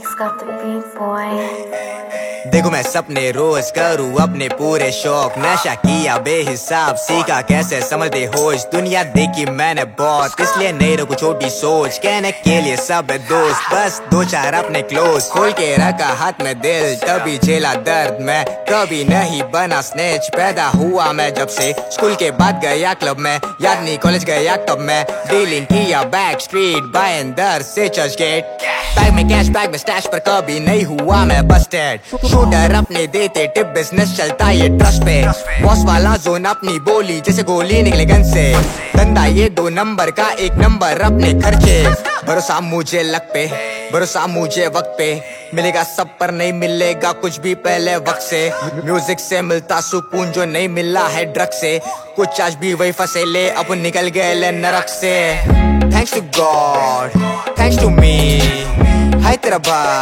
Mix got the beat, boy. देखो मैं सपने रोज करूँ अपने पूरे शौक, नशा किया बेहिसाब, सीखा कैसे समझते हो इस दुनिया देखी मैंने बहुत, इसलिए नहीं रखूं छोटी सोच, कहने के लिए सब है दोस्त, बस दो चार अपने क्लोज, खोल के रखा हाथ में दिल तभी झेला दर्द मैं, कभी नहीं बना स्नेच, पैदा हुआ मैं जब से, स्कूल के बाद गया क्लब में, याद नहीं कॉलेज गया तब मैं, डीलिंग किया बैक स्ट्रीट बाइंदर से चर्च गेट, बैग में कैश बैग में स्टैश पर कभी नहीं हुआ मैं बस्टेड, शूटर अपने देते टिप बिजनेस चलता ये ट्रस्ट पे, बॉस वाला जोन अपनी बोली जैसे गोली निकले गन से, धंधा ये 2 नंबर का 1 नंबर अपने खर्चे, भरोसा मुझे लक पे, भरोसा मुझे वक्त पे, मिलेगा सब पर नहीं मिलेगा कुछ भी पहले वक्त से, म्यूजिक से मिलता सुकून जो नहीं मिला है ड्रग से, कुछ आज भी वही फंसे ले अब निकल गए ले नरक से, thanks to God thanks to me, हाय तेरा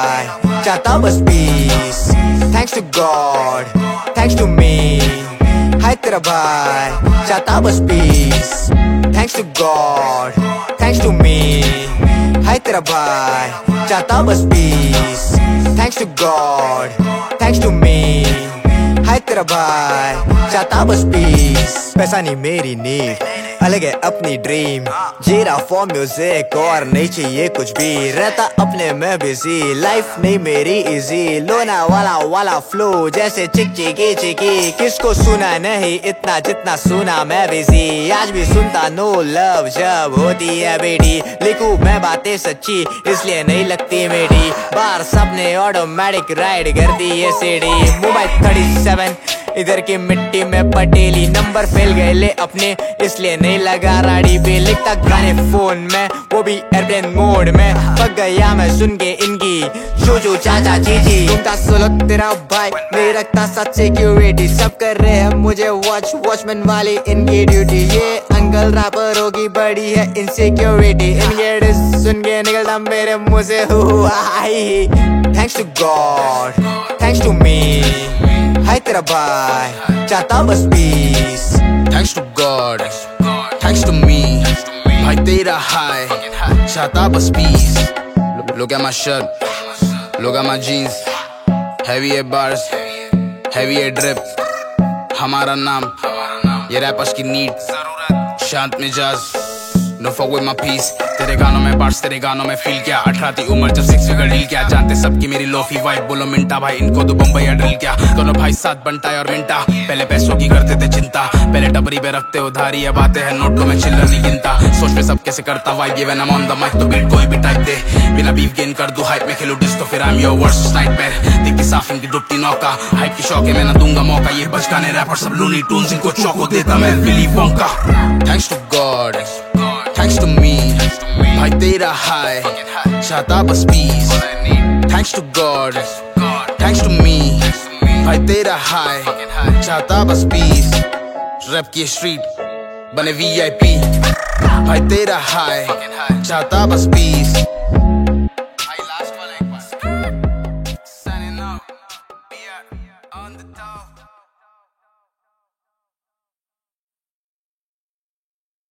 भाई चाहता बस peace, thanks to God thanks to me, हाय तेरा भाई चाहता बस peace, thanks to God thanks to me, हाय तेरा भाई चाहता बस peace, thanks to God thanks to me, हाय तेरा भाई चाहता बस पीस, पैसा नहीं मेरी नीड, अलग है अपनी ड्रीम, जी रहा फॉर म्यूजिक और नहीं चाहिए कुछ भी, रहता अपने में बिजी, लाइफ नहीं मेरी इजी, लोना वाला फ्लो जैसे चिक चिकी चिकी, किसको सुना नहीं इतना जितना सुना मैं बिजी, आज भी सुनता नो लव जब होती है बेटी, लिखूं मैं बातें सच्ची इसलिए नहीं लगती मेरी, बाहर सबने ऑटोमेटिक राइड कर दी ये सीडी, मुंबई 37 इधर की मिट्टी में पटेली, नंबर फेल गए ले अपने इसलिए नहीं लगा राड़ी पे, लिखता गाने फोन में वो भी एयरप्लेन मोड में, पक गया मैं सुन के इनकी चूचू चाचा चीची, घूमता सोलो तेरा भाई नहीं रखता साथ सिक्योरिटी, सब कर रहे हैं मुझे वॉचमैन वाली इनकी ड्यूटी, ये अंकल रैपरों की बड़ी है इनसिक्योरिटी, इनके डिस सुन के निकलता मेरे मुंह से आई, thanks to God thanks to me, हाय तेरा भाई चाहता बस peace, Thanks to God, thanks to me, भाई तेरा हाय चाहता बस peace, look at my shirt, look at my jeans, heavy है bars, heavy है drip, हमारा नाम ये रैपर्स की नीड, शांत मिजाज no fuck with my peace, तेरे गानों में बार्स तेरे गानों में फील क्या, 18 थी उम्र जब 6 फिगर डील क्या, जानते सबकी मेरी लोफी वाइब, बोलो मिंटा भाई इनको तो बम्बई या ड्रिल क्या, दोनों भाई साथ बनता है और मिंटा, पहले पैसों की करते थे चिंता, पहले टबरी पे रखते उधारी अब आते हैं नोटों में चिल्लर नहीं गिनता, सोच पे सब कैसे करता वाइब ये when I am on the mic तो बीट कोई भी टाइप दे, बिना बीफ गेन कर दूं हाइप में खेलूं डिस्को फिर I am your worst nightmare, दिखती साफ इनकी डुबती नौका, हाइप की शौक है मैं ना दूंगा मौका, ये बचकाने रैपर सब लूनी टून्स इनको चौको देता मैं Willy Wonka, thanks to God thanks to me, भाई तेरा हाय चाहता बस peace, thanks to God thanks to me, भाई तेरा हाय चाहता बस पीस, रैप की स्ट्रीट बने VIP, भाई तेरा हाय चाहता बस पीस।